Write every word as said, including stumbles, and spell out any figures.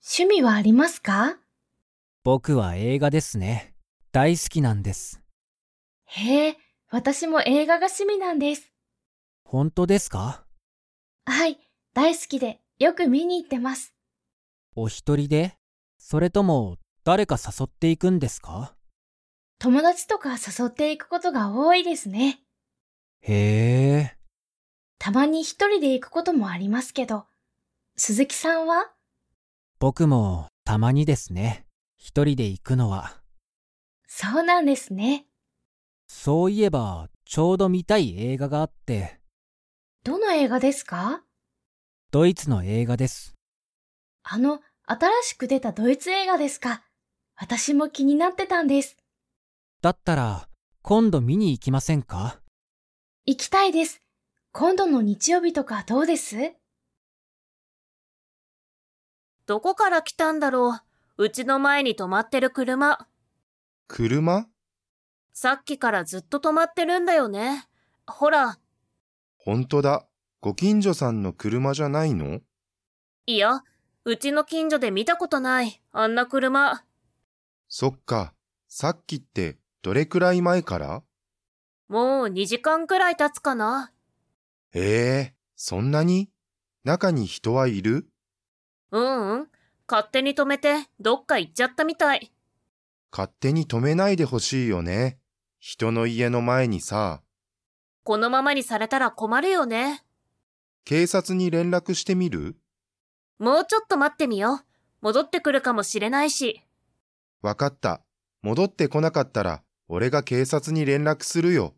趣味はありますか？ 僕は映画ですね。大好きなんです。 へえ、私も映画が趣味なんです。 本当ですか？ はい、大好きでよく見に行ってます。 お一人で？それとも誰か誘っていくんですか？ 友達とか誘っていくことが多いですね。 へえ、 たまに一人で行くこともありますけど、鈴木さんは？ 僕もたまにですね。一人で行くのは。 そうなんですね。 そういえば、ちょうど見たい映画があって、 どの映画ですか？ ドイツの映画です。 あの、新しく出たドイツ映画ですか？私も気になってたんです。 だったら、今度見に行きませんか？ 行きたいです。今度の日曜日とかどうです？ どこから来たんだろう。うちの前に止まってる車。 車？ さっきからずっと止まってるんだよね。ほら。 ほんとだ。ご近所さんの車じゃないの？ いや、うちの近所で見たことない。あんな車。 そっか。さっきってどれくらい前から？ もうにじかんくらい経つかな。 ええ、そんなに？中に人はいる？ うんうん。勝手に止めてどっか行っちゃったみたい。 勝手に止めないでほしいよね。人の家の前にさ。 このままにされたら困るよね。 警察に連絡してみる？ もうちょっと待ってみよう。戻ってくるかもしれないし。 わかった。戻ってこなかったら俺が警察に連絡するよ。